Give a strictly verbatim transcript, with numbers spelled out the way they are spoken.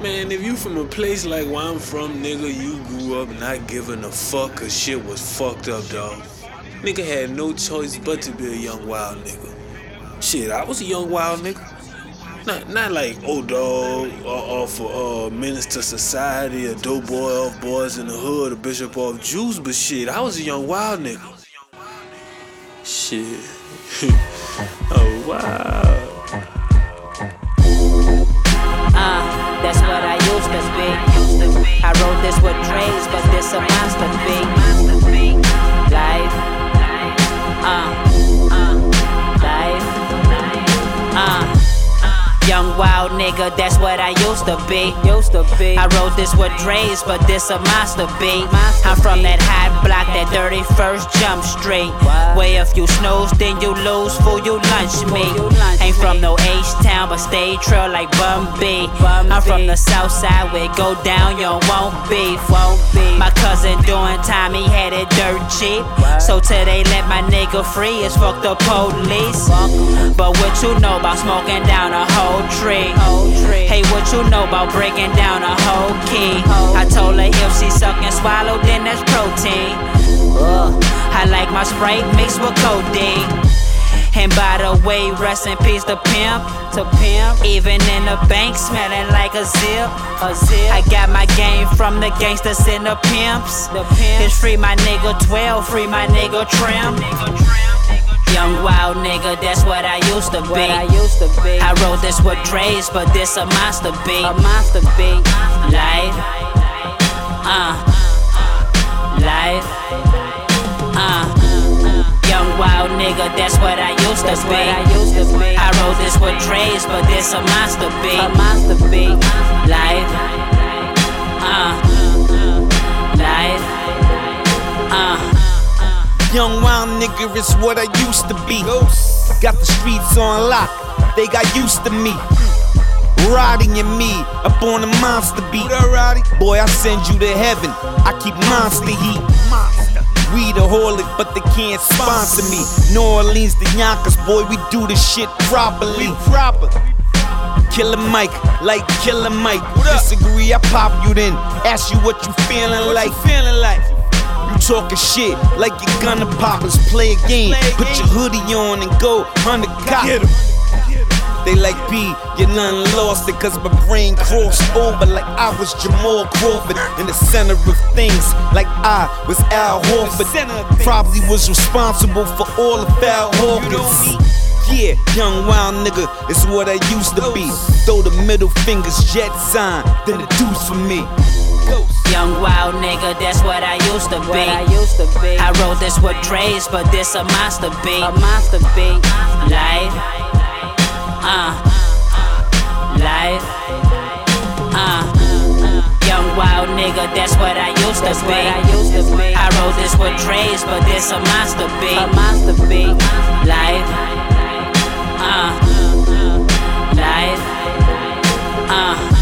Man, if you from a place like where I'm from, nigga, you grew up not giving a fuck cause shit was fucked up, dawg. Nigga had no choice but to be a young wild nigga. Shit, I was a young wild nigga. Not not like old dog or, or for uh, Minister Society, a dope boy off Boys in the Hood, a Bishop off Juice, but shit, I was a young wild nigga. Shit. Oh wow. Uh, that's what I used to be. I wrote this with Dre's, but this a masterpiece. Life, uh, uh, life, uh. Young wild nigga, that's what I used to be. Used to be. I wrote this with Dre's, but this a masterpiece. I'm from that hot block, that thirty-first Jump Street. Where if you snooze, then you lose, fool, you lunch me. Ain't from no H-Town, but stay trail like Bum B. I'm from the south side, where it go down, you won't be. My cousin doing time, he had it dirt cheap. So till they let my nigga free, it's fuck the police. But what you know about smoking down a whole tree? Hey, what you know about breaking down a whole key? I told her if she suck and swallow, then that's protein. uh, I like my Sprite mixed with codeine. And by the way, rest in peace to pimp, to pimp. Even in the bank, smelling like a zip, a zip. I got my game from the gangsters and the pimps. The pimps. It's free my nigga twelve, free my nigga Trim. Young wild nigga, that's what I used to be. I used to be. I wrote this with Dre's, but this a masterpiece. A masterpiece. Life, uh, life, uh. Young wild nigga, that's what I used to be. I used to be. I wrote this with Dre's, but this a masterpiece. A masterpiece. Life, uh, life, uh. Young wild nigga is what I used to be. Got the streets on lock, they got used to me. Roddy and me, up on a monster beat. Boy, I send you to heaven, I keep monster heat. We the holic, but they can't sponsor me. New Orleans, the Yonkers, boy, we do this shit properly. Killer Mike, like Killer Mike. Disagree, I pop you then. Ask you what you feeling like. You talking shit like you're gonna pop us. Play a game, put your hoodie on and go under cop. They like B, you none lost it, cause my brain crossed over like I was Jamal Crawford. In the center of things, like I was Al Horford. Probably was responsible for all the foul Hawkins. Yeah, young wild nigga is what I used to be. Throw the middle fingers, jet sign, then the deuce for me. Young wild nigga, that's what I used to be. I used to be. I wrote this with Dre's, but this a masterpiece. A masterpiece. Life, uh, life, uh. Young wild nigga, that's what I used to be. I used to be. I wrote this with Dre's, but this a masterpiece. A masterpiece. Life, uh, life, uh.